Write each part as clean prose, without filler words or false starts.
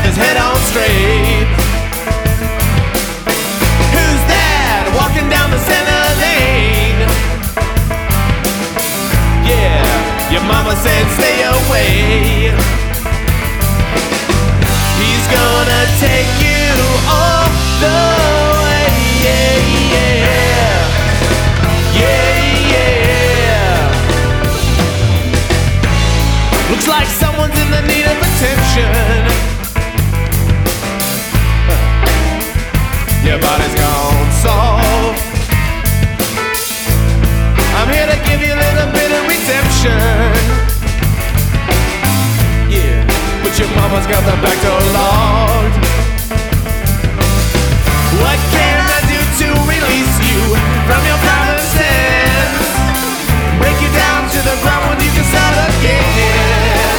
his head on straight. Who's that walking down the center lane? Yeah, your mama said stay away. He's gonna take you all the way. Yeah, yeah, yeah, yeah. Looks like someone's in the need of attention. Your body's gone soft. I'm here to give you a little bit of redemption. Yeah, but your mama's got the back door locked. What can I do to release you from your promises? Break you down to the ground when you can start again.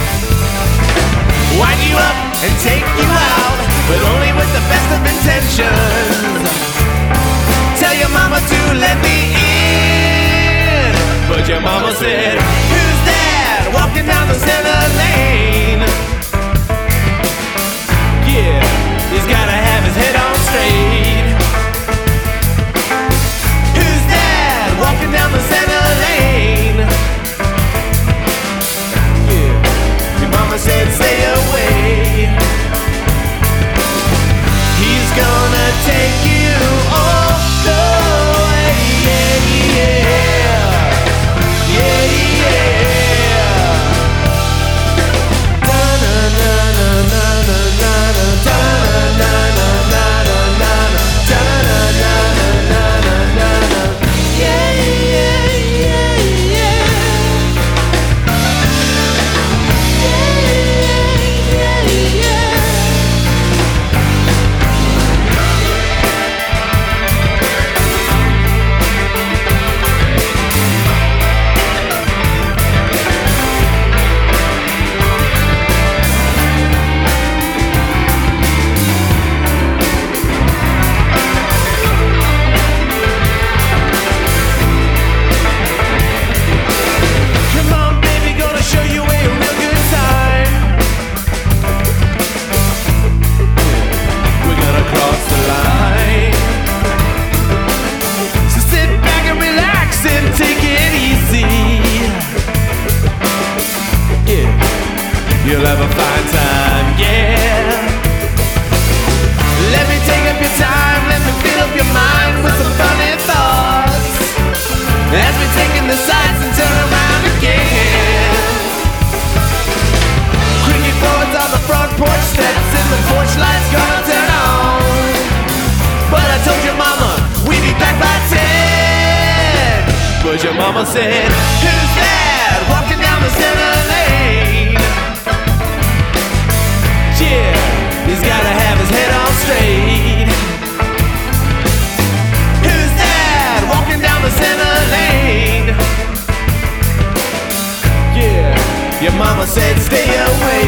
Wind you up and take you out, but only with the best of intentions. Tell your mama to let me in, but your mama said, who's that walking down the center lane? Yeah, he's gotta have his head on straight. Who's that walking down the center lane? Yeah, your mama said stay away. He's gonna take you all the way. Yeah, yeah, yeah, yeah. Da na na na na na na da na na na na na da na na na na na na. Yeah, yeah, yeah, yeah. Yeah, yeah, yeah. Come on, baby, gonna show you a real good time. We're gonna cross the line. So sit back and relax and take it easy. Yeah, you'll have a fine time, yeah. Let me take up your time, let me fill up your mind with some funny thoughts. As we take in the sights and turn around again. Cricket chords on the front porch steps and the porch lights gonna turn on. But I told your mama we'd be back by 10. But your mama said, who's that walking down the center lane? Yeah, he's gotta have his head on straight. Who's that walking down the center lane? Yeah, your mama said stay away.